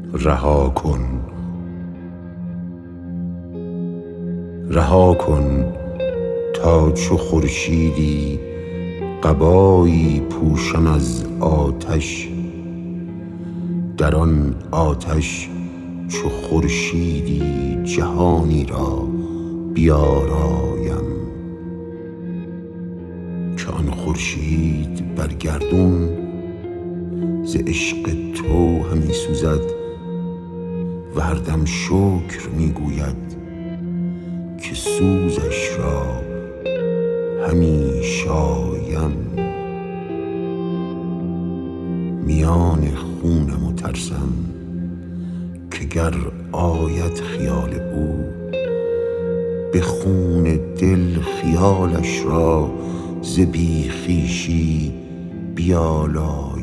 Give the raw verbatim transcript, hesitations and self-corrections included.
رها کن رها کن تا چو خورشیدی قبایی پوشم از آتش، در آن آتش چو خورشیدی جهانی را بیارایم، که آن خورشید بر گردون ز عشق تو همی سوزد و هر دم شکر می گوید که سوزش را همی شایم. میان خونم و ترسم که گر آید خیال او، به خون دل خیالش را ز بی خویشی بیالایم.